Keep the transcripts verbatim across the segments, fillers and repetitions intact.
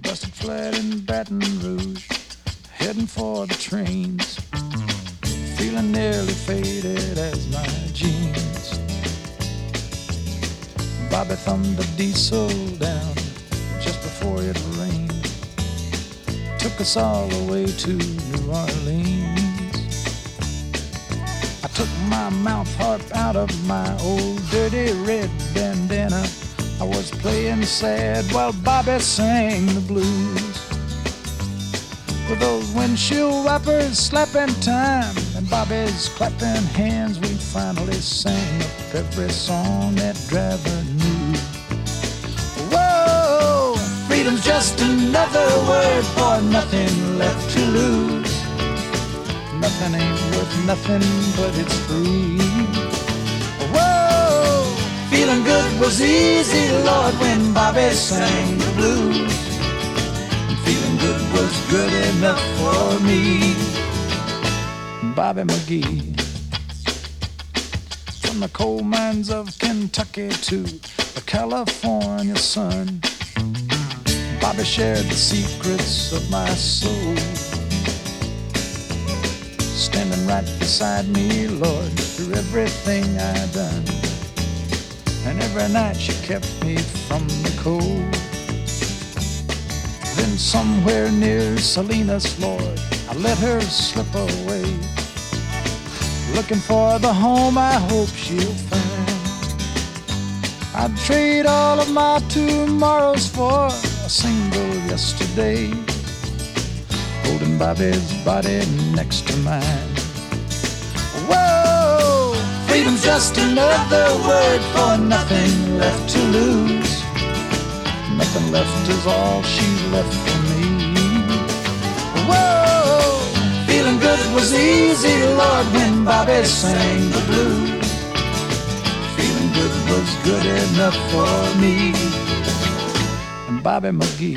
busted flat in Baton Rouge, heading for the trains, feeling nearly faded as my jeans. Bobby thumbed a diesel down just before it rained, took us all the way to New Orleans. I took my mouth harp out of my old dirty red bandana. I was playing sad while Bobby sang the blues. With those windshield wipers slapping time and Bobby's clapping hands, we finally sang up every song that driver knew. Whoa, freedom's just another word for nothing left to lose. Nothing ain't worth nothing, but it's free. Whoa, feeling good was easy, Lord, when Bobby sang the blues. Feeling good was good enough for me. Bobby McGee. From the coal mines of Kentucky to the California sun, Bobby shared the secrets of my soul. Standing right beside me, Lord, through everything I done. And every night she kept me from the cold. Then somewhere near Salinas, Lord, I let her slip away, looking for the home I hope she'll find. I'd trade all of my tomorrows for a single yesterday, holding Bobby's body next to mine. Whoa, freedom's just another word for nothing left to lose. Nothing left is all she's left for me. Whoa, feeling good was easy, Lord, when Bobby sang the blues. Feeling good was good enough for me. And Bobby McGee.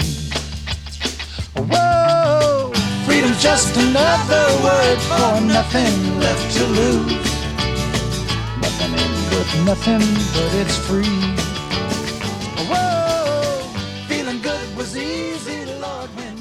Whoa, freedom's just another word for nothing left to lose. Nothing ain't worth nothing, but it's free. Whoa, feeling good was easy, Lord, when